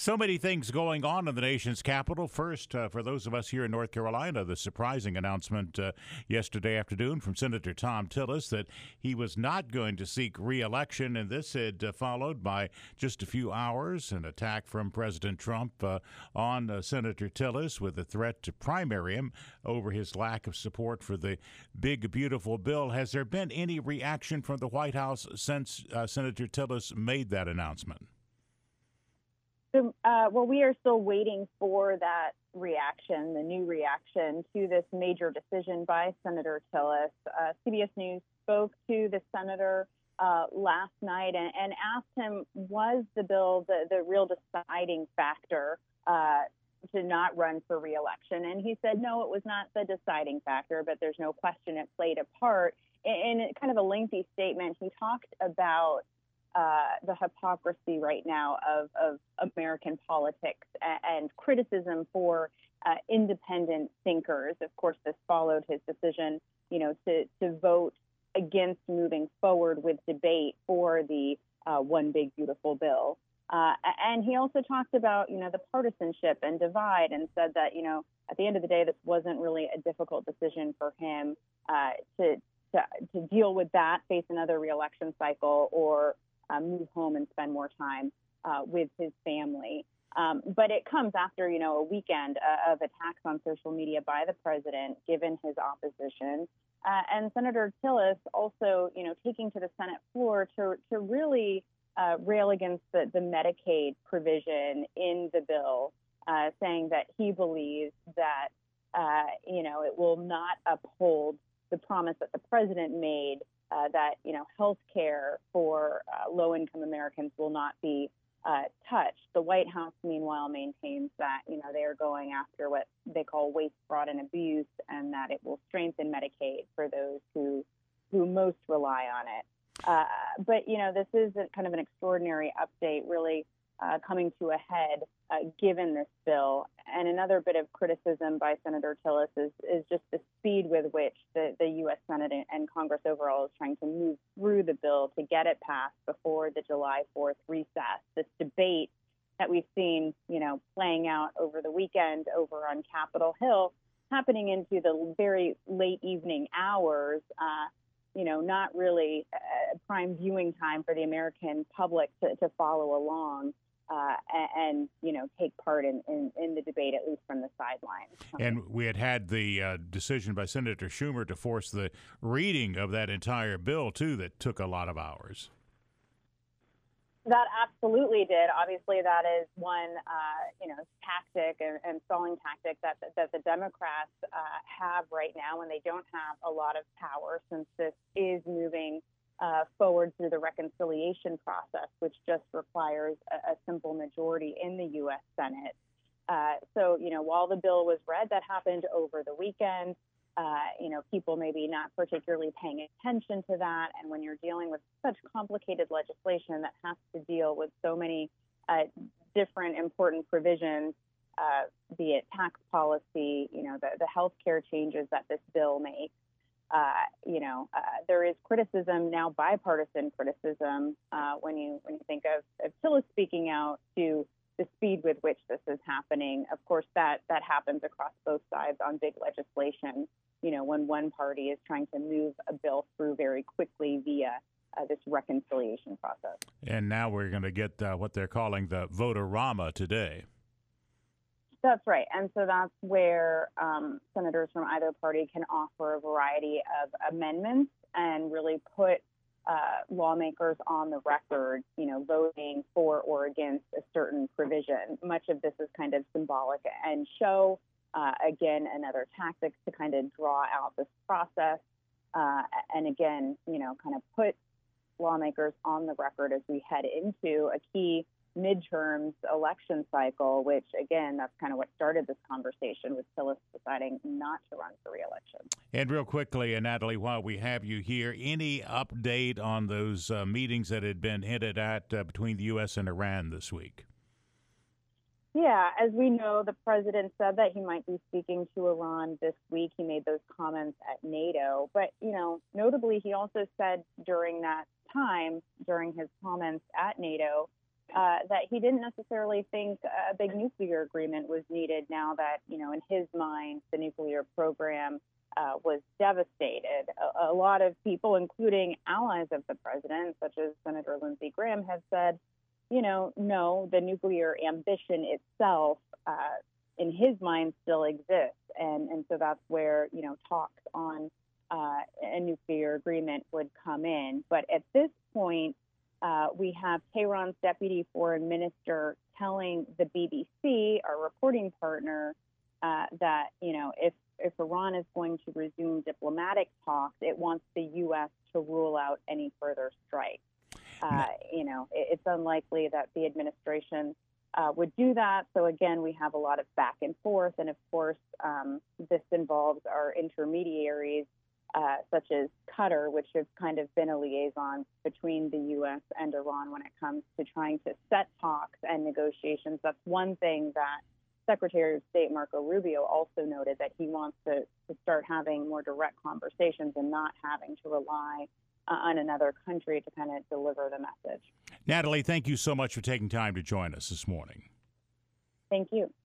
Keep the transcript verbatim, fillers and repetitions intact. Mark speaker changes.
Speaker 1: So many things going on in the nation's capital. First, uh, for those of us here in North Carolina, the surprising announcement uh, yesterday afternoon from Senator Thom Tillis that he was not going to seek re-election, and this had uh, followed by just a few hours an attack from President Trump uh, on uh, Senator Tillis with a threat to primary him over his lack of support for the big, beautiful bill. Has there been any reaction from the White House since uh, Senator Tillis made that announcement?
Speaker 2: So, uh, well, we are still waiting for that reaction, the new reaction to this major decision by Senator Tillis. Uh, C B S News spoke to the senator uh, last night and, and asked him, was the bill the, the real deciding factor uh, to not run for re-election? And he said, no, it was not the deciding factor, but there's no question it played a part. In, in kind of a lengthy statement, he talked about Uh, the hypocrisy right now of, of American politics and, and criticism for uh, independent thinkers. Of course, this followed his decision, you know, to, to vote against moving forward with debate for the uh, One Big Beautiful Bill. Uh, and he also talked about, you know, the partisanship and divide and said that, you know, at the end of the day, this wasn't really a difficult decision for him uh, to, to, to deal with that, face another reelection cycle, or Uh, move home and spend more time uh, with his family. Um, but it comes after, you know, a weekend uh, of attacks on social media by the president, given his opposition. Uh, and Senator Tillis also, you know, taking to the Senate floor to, to really uh, rail against the, the Medicaid provision in the bill, uh, saying that he believes that, uh, you know, it will not uphold the promise that the president made Uh, that, you know, health care for uh, low-income Americans will not be uh, touched. The White House, meanwhile, maintains that, you know, they are going after what they call waste, fraud, and abuse, and that it will strengthen Medicaid for those who who most rely on it. Uh, but, you know, this is a, kind of an extraordinary update, really uh, coming to a head uh, given this bill. And another bit of criticism by Senator Tillis is, is just the speed with which the, the U S Senate and Congress overall is trying to move through the bill to get it passed before the July fourth recess. This debate that we've seen, you know, playing out over the weekend over on Capitol Hill, happening into the very late evening hours, uh, you know, not really a prime viewing time for the American public to, to follow along. Uh, and, and, you know, take part in, in, in the debate, at least from the sidelines.
Speaker 1: And we had had the uh, decision by Senator Schumer to force the reading of that entire bill, too, that took a lot of hours.
Speaker 2: That absolutely did. Obviously, that is one, uh, you know, tactic and, and stalling tactic that, that the Democrats uh, have right now, and they don't have a lot of power since this is moving Uh, forward through the reconciliation process, which just requires a, a simple majority in the U S Senate. Uh, so, you know, while the bill was read, that happened over the weekend. Uh, you know, people maybe not particularly paying attention to that. And when you're dealing with such complicated legislation that has to deal with so many uh, different important provisions, uh, be it tax policy, you know, the, the health care changes that this bill makes, Uh, you know, uh, there is criticism now, bipartisan criticism, uh, when you when you think of, of Tillis speaking out to the speed with which this is happening. Of course, that that happens across both sides on big legislation. You know, when one party is trying to move a bill through very quickly via uh, this reconciliation process.
Speaker 1: And now we're going to get uh, what they're calling the vote-a-rama today.
Speaker 2: That's right. And so that's where um, senators from either party can offer a variety of amendments and really put uh, lawmakers on the record, you know, voting for or against a certain provision. Much of this is kind of symbolic and show, uh, again, another tactic to kind of draw out this process. Uh, and again, you know, kind of put lawmakers on the record as we head into a key midterms election cycle, which, again, that's kind of what started this conversation with Tillis deciding not to run for re-election.
Speaker 1: And real quickly, and Natalie, while we have you here, any update on those uh, meetings that had been hinted at uh, between the U S and Iran this week?
Speaker 2: Yeah, as we know, the president said that he might be speaking to Iran this week. He made those comments at NATO. But, you know, notably, he also said during that time, during his comments at NATO, uh, that he didn't necessarily think a big nuclear agreement was needed now that, you know, in his mind, the nuclear program uh, was devastated. A, a lot of people, including allies of the president, such as Senator Lindsey Graham, have said, you know, no, the nuclear ambition itself, uh, in his mind, still exists. And, and so that's where, you know, talks on uh, a nuclear agreement would come in. But at this point, uh, we have Tehran's deputy foreign minister telling the B B C, our reporting partner, uh, that, you know, if, if Iran is going to resume diplomatic talks, it wants the U S to rule out any further strikes. Uh, you know, it, it's unlikely that the administration uh, would do that. So again, we have a lot of back and forth. And of course, um, this involves our intermediaries, uh, such as Qatar, which has kind of been a liaison between the U S and Iran when it comes to trying to set talks and negotiations. That's one thing that Secretary of State Marco Rubio also noted, that he wants to, to start having more direct conversations and not having to rely uh, on another country to kind of deliver the message.
Speaker 1: Natalie, thank you so much for taking time to join us this morning.
Speaker 2: Thank you.